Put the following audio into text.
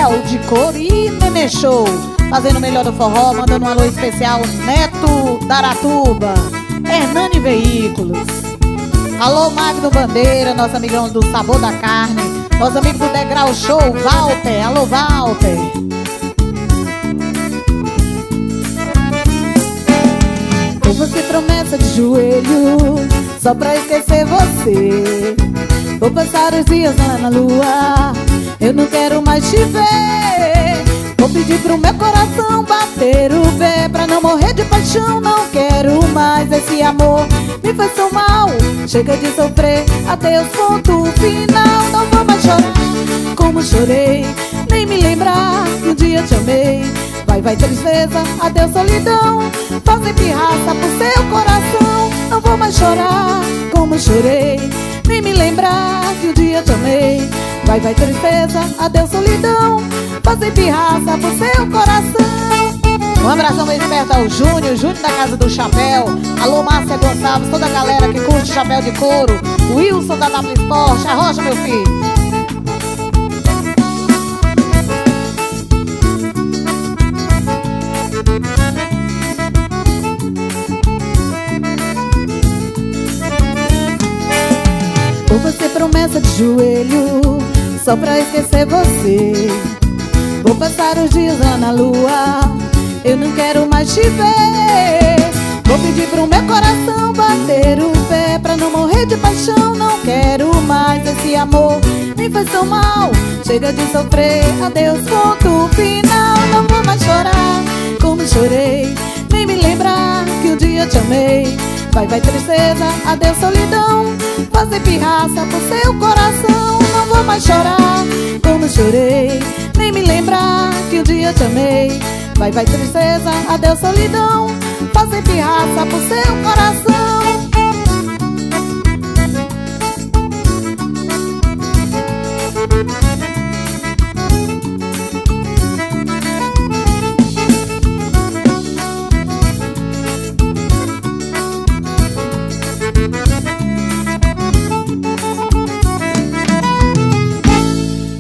Chapéu de Couro e Nenê Show, fazendo o melhor do forró, mandando um alô especial Neto Daratuba, Hernani Veículos. Alô Magno Bandeira, nosso amigão do Sabor da Carne, nosso amigo do Degrau Show, Walter. Alô Walter. Ou você promessa de joelho só pra esquecer você. Vou passar os dias lá na lua, eu não quero mais te ver. Vou pedir pro meu coração bater o pé pra não morrer de paixão. Não quero mais esse amor, me faz tão mal. Chega de sofrer, adeus, ponto final. Não vou mais chorar como chorei, nem me lembrar que um dia te amei. Vai tristeza, adeus solidão, fazer pirraça pro seu coração. Não vou mais chorar como chorei, nem me lembrar que um dia te amei. Vai tristeza, adeus solidão, fazer pirraça pro seu coração. Um abração bem esperto ao Júnior da Casa do Chapéu. Alô Márcia Gonçalves, toda a galera que curte chapéu de couro. Wilson da W Sport, arrocha meu filho. Ou você promessa de joelho só pra esquecer você. Vou passar os dias lá na lua, eu não quero mais te ver. Vou pedir pro meu coração bater o pé pra não morrer de paixão. Não quero mais esse amor, me faz tão mal. Chega de sofrer, adeus, ponto final. Não vou mais chorar como chorei, nem me lembrar que um dia te amei. Vai tristeza, adeus solidão, fazer pirraça pro seu coração. Não vou mais chorar como chorei, nem me lembrar que um dia te amei. Vai tristeza, adeus solidão, fazer pirraça pro seu coração.